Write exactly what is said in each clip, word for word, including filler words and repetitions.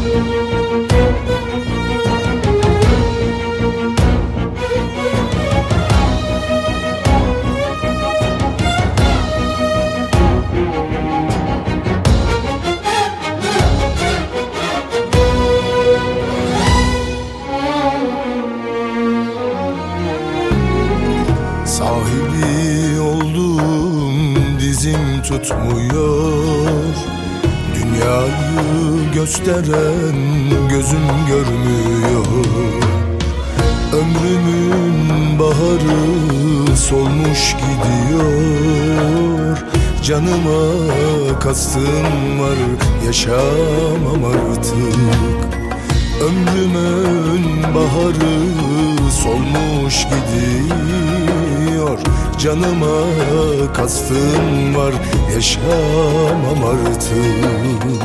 Sahibi oldum, dizim tutmuyor. Dünyayı gösteren gözüm görmüyor. Ömrümün baharı solmuş gidiyor. Canıma kastım var, yaşamam artık. Ömrümün baharı solmuş gidiyor. Canıma kastım var, yaşamam artık.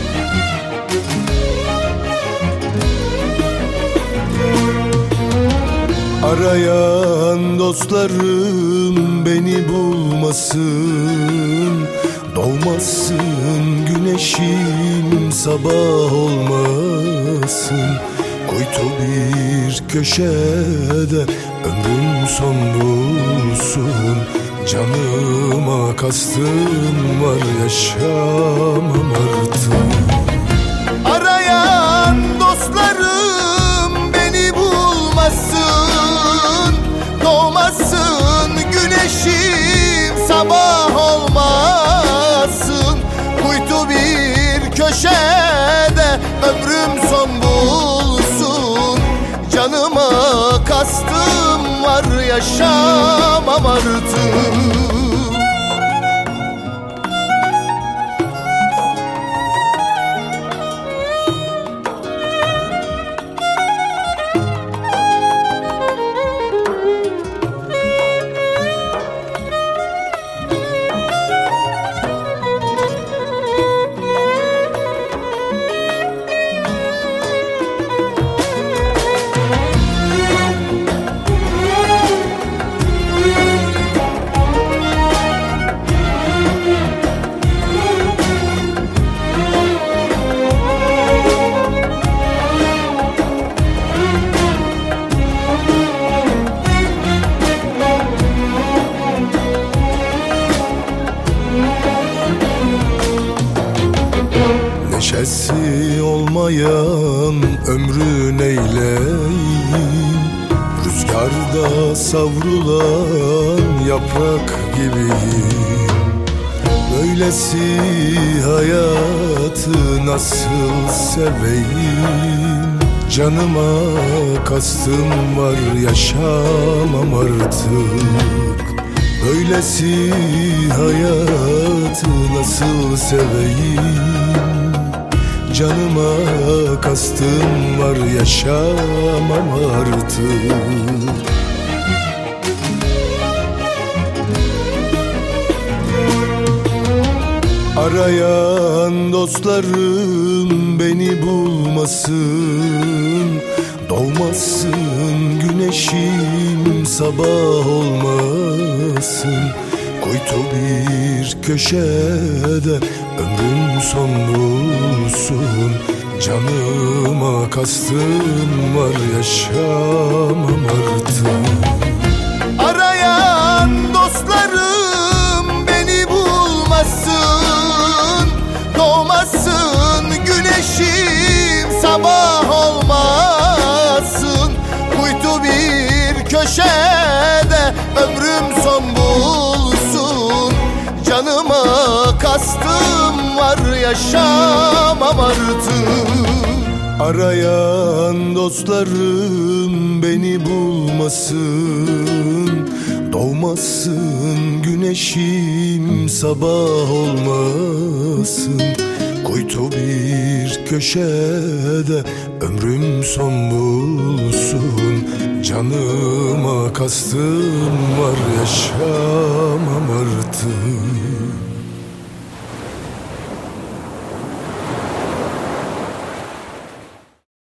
Arayan dostlarım beni bulmasın. Doğmasın güneşim, sabah olmasın. Kuytu bir köşede ömrüm son bulsun. Canıma kastım var, yaşamam artık. Arayan dostlarım beni bulmasın. Doğmasın güneşim, sabah olmasın. Kuytu bir köşede ömrüm son bulsun. Canıma kastım var, yaşamam artık. Neşesi olmayan ömrü neyleyim? Rüzgarda savrulan yaprak gibiyim. Böylesi hayatı nasıl seveyim? Canıma kastım var, yaşamam artık. Böylesi hayatı nasıl seveyim? Canıma kastım var, yaşamam artık. Arayan dostlarım beni bulmasın. Doğmasın güneşim, sabah olmasın. Kuytu bir köşede ömrüm son bulsun. Canıma kastım var, yaşamam artık. Arayan dostlarım beni bulmasın. Doğmasın güneşim, sabah olmasın. Kuytu bir köşede ömrüm son bulsun. Canıma kastım var, yaşamam artık. Arayan dostlarım beni bulmasın. Doğmasın güneşim, sabah olmasın. Kuytu bir köşede ömrüm son bulsun. Canıma kastım var, yaşamam artık.